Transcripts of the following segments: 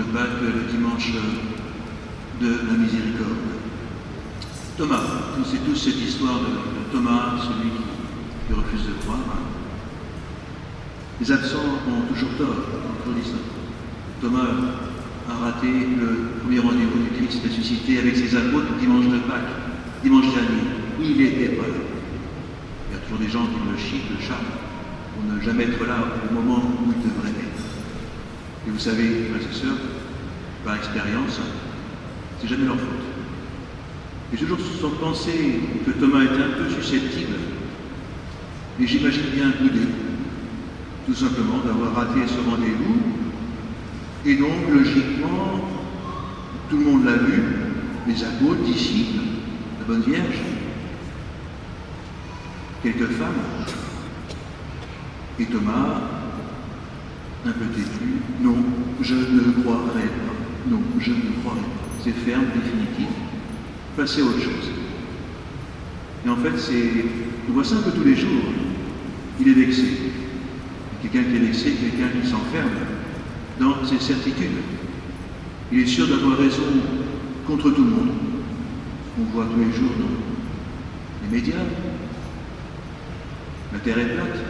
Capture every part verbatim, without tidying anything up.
de Pâques, le dimanche de la miséricorde. Thomas, on sait tous cette histoire de, de Thomas, celui qui, qui refuse de croire. Les absents ont toujours tort, on toujours dit ça. Thomas a raté le premier rendez-vous du Christ ressuscité avec ses apôtres dimanche de Pâques, dimanche dernier. Il n'était pas là. Il y a toujours des gens qui le chient, le charment, pour ne jamais être là au moment où il devrait être. Et vous savez, frères et sœurs, par expérience, c'est jamais leur faute. Et toujours sans penser que Thomas était un peu susceptible, et j'imagine bien boudé, tout simplement d'avoir raté ce rendez-vous, et donc logiquement, tout le monde l'a vu, les apôtres, disciples, la bonne Vierge, quelques femmes, et Thomas, un peu têtu, non, je ne croirai pas, non, je ne croirai pas, c'est ferme, définitif, passer à autre chose. Et en fait, c'est, on voit ça un peu tous les jours, il est vexé. Quelqu'un qui est vexé, quelqu'un qui s'enferme dans ses certitudes. Il est sûr d'avoir raison contre tout le monde. On voit tous les jours dans les médias. La Terre est plate.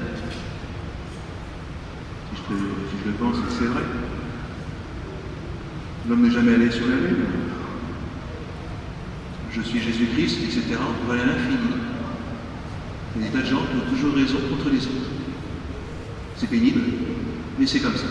Si je, te, si je le pense, c'est vrai. L'homme n'est jamais allé sur la Lune. Je suis Jésus-Christ, et cetera. On peut aller à l'infini. Il y a des tas de gens qui ont toujours raison contre les autres. C'est pénible, mais c'est comme ça.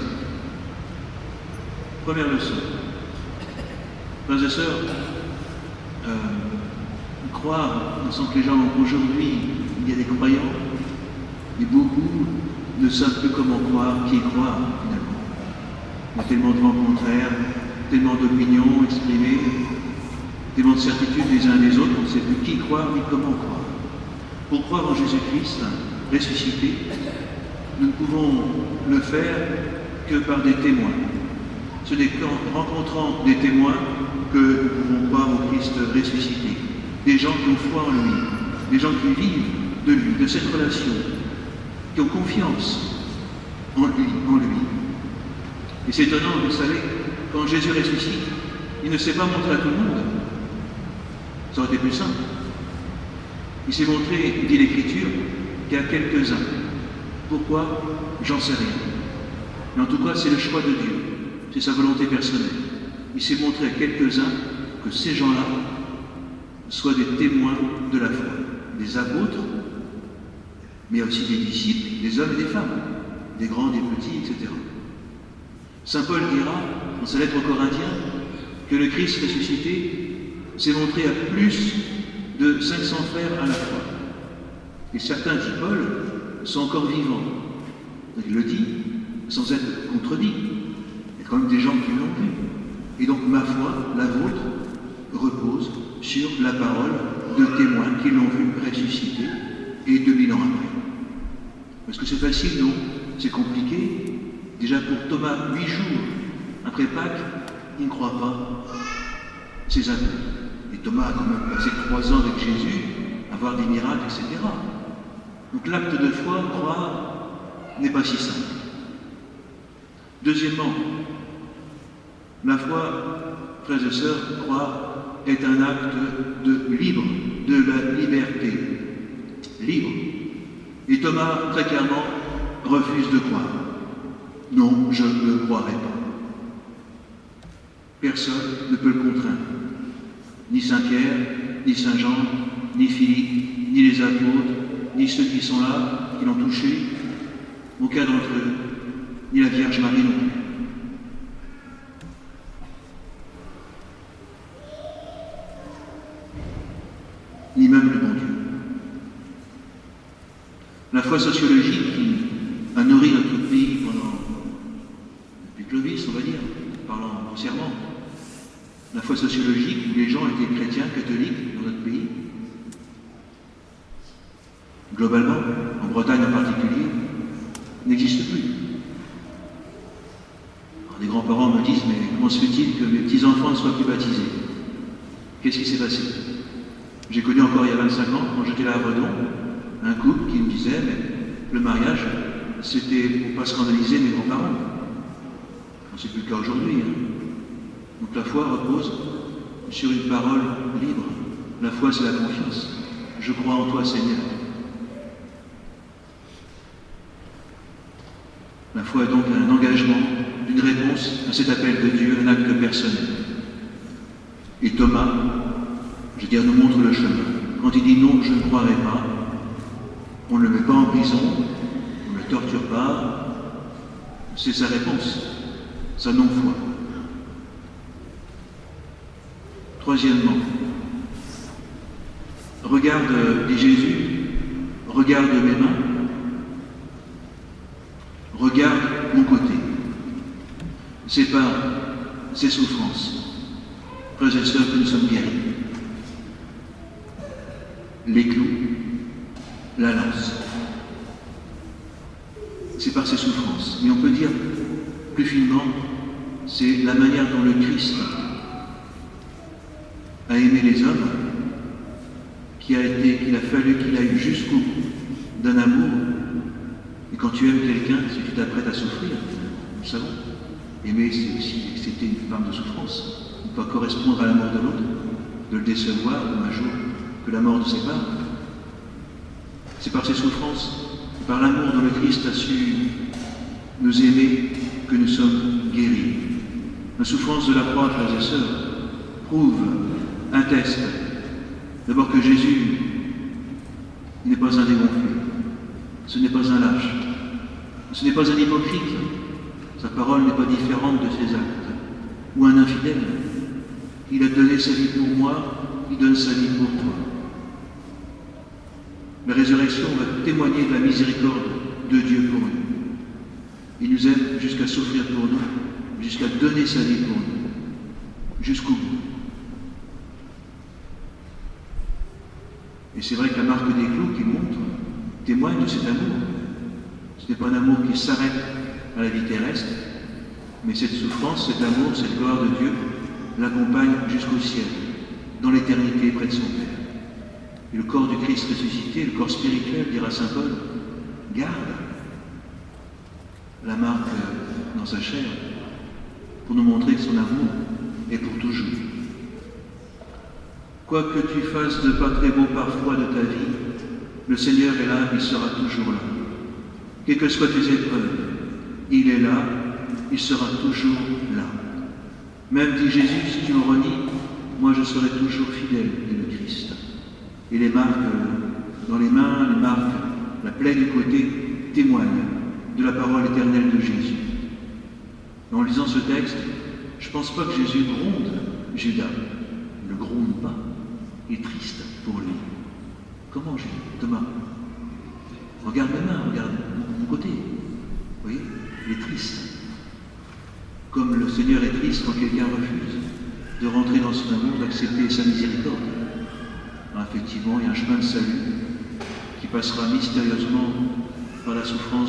Première leçon. Frères et sœurs, euh, croire, on sent que les gens aujourd'hui, il y a des croyants, mais beaucoup ne savent plus comment croire, qui croire finalement. Il y a tellement de vents contraires, tellement d'opinions exprimées, tellement de certitudes les uns les autres, on ne sait plus qui croire ni comment croire. Pour croire en Jésus-Christ, ressuscité, nous ne pouvons le faire que par des témoins. Ce n'est qu'en rencontrant des témoins que nous pouvons croire au Christ ressuscité. Des gens qui ont foi en lui, des gens qui vivent de lui, de cette relation, qui ont confiance en lui, en lui. Et c'est étonnant, vous savez, quand Jésus ressuscite, il ne s'est pas montré à tout le monde. Ça aurait été plus simple. Il s'est montré, dit l'Écriture, qu'à quelques-uns. Pourquoi? J'en sais rien. Mais en tout cas, c'est le choix de Dieu. C'est sa volonté personnelle. Il s'est montré à quelques-uns que ces gens-là soient des témoins de la foi. Des apôtres, mais aussi des disciples, des hommes et des femmes, des grands, des petits, et cetera. Saint Paul dira, dans sa lettre aux Corinthiens, que le Christ ressuscité s'est montré à plus de cinq cents frères à la fois. Et certains, dit Paul, sont encore vivants. Il le dit sans être contredit. Il y a quand même des gens qui l'ont vu. Et donc ma foi, la vôtre, repose sur la parole de témoins qui l'ont vu ressusciter et deux mille ans après. Est-ce que c'est facile? Non. C'est compliqué. Déjà pour Thomas, huit jours après Pâques, il ne croit pas ses amis. Et Thomas a quand même passé trois ans avec Jésus, à voir des miracles, et cetera. Donc l'acte de foi, croire, n'est pas si simple. Deuxièmement, la foi, frères et sœurs, croire est un acte de libre, de la liberté. Libre. Et Thomas, très clairement, refuse de croire. Non, je ne croirai pas. Personne ne peut le contraindre. Ni Saint-Pierre, ni Saint-Jean, ni Philippe, ni les apôtres, ni ceux qui sont là, qui l'ont touché, aucun d'entre eux, ni la Vierge Marie non plus. Ni même le bon Dieu. La foi sociologique qui a nourri notre pays pendant, depuis Clovis, on va dire, parlant grossièrement, la foi sociologique où les gens étaient chrétiens, catholiques dans notre pays, globalement, en Bretagne en particulier, n'existe plus. Alors, les grands-parents me disent, mais comment se fait-il que mes petits-enfants ne soient plus baptisés? Qu'est-ce qui s'est passé? J'ai connu encore il y a vingt-cinq ans, quand j'étais là à Redon, un couple qui me disait, mais le mariage, c'était pour ne pas scandaliser mes grands-parents. C'est plus le cas aujourd'hui. Hein. Donc la foi repose sur une parole libre. La foi, c'est la confiance. Je crois en toi, Seigneur. La foi est donc un engagement, une réponse à cet appel de Dieu, un acte personnel. Et Thomas, je veux dire, nous montre le chemin. Quand il dit non, je ne croirai pas, on ne le met pas en prison, on ne le torture pas, c'est sa réponse, sa non-foi. Troisièmement, regarde, dit Jésus, regarde mes mains, regarde mon côté. C'est par ces souffrances, frères et sœurs, que nous sommes guéris. Les clous, la lance. C'est par ces souffrances. Mais on peut dire, plus finement, c'est la manière dont le Christ a aimé les hommes, qui a été, qu'il a fallu qu'il aille jusqu'au bout d'un amour. Et quand tu aimes quelqu'un, c'est que tu t'apprêtes à souffrir, nous le savons. Aimer, c'est aussi accepter une part de souffrance. Ne pas correspondre à l'amour de l'autre, de le décevoir, ou un jour que la mort nous sépare. C'est par ces souffrances, par l'amour dont le Christ a su nous aimer, que nous sommes guéris. La souffrance de la croix, frères et sœurs, prouve, atteste, d'abord que Jésus n'est pas un dégonflé, ce n'est pas un lâche, ce n'est pas un hypocrite, sa parole n'est pas différente de ses actes, ou un infidèle. Il a donné sa vie pour moi, il donne sa vie pour toi. La résurrection va témoigner de la miséricorde de Dieu pour nous. Il nous aime jusqu'à souffrir pour nous, jusqu'à donner sa vie pour nous, jusqu'au bout. Et c'est vrai que la marque des clous qu'il montre témoigne de cet amour. Ce n'est pas un amour qui s'arrête à la vie terrestre, mais cette souffrance, cet amour, cette gloire de Dieu l'accompagne jusqu'au ciel, dans l'éternité près de son Père. Et le corps du Christ ressuscité, le corps spirituel, dira saint Paul, garde la marque dans sa chair pour nous montrer que son amour est pour toujours. Quoi que tu fasses de pas très beau parfois de ta vie, le Seigneur est là, il sera toujours là. Quelles que soient tes épreuves, il est là, il sera toujours là. Même dit Jésus, si tu me renies, moi je serai toujours fidèle, dit le Christ. Et les marques dans les mains, les marques, la plaie du côté, témoignent de la parole éternelle de Jésus. Et en lisant ce texte, je ne pense pas que Jésus gronde Judas. Il ne le gronde pas. Il est triste pour lui. Comment, Jésus? Thomas, regarde mes mains, regarde mon côté. Vous voyez, il est triste. Comme le Seigneur est triste quand quelqu'un refuse de rentrer dans son amour, d'accepter sa miséricorde. Alors, effectivement, il y a un chemin de salut qui passera mystérieusement par la souffrance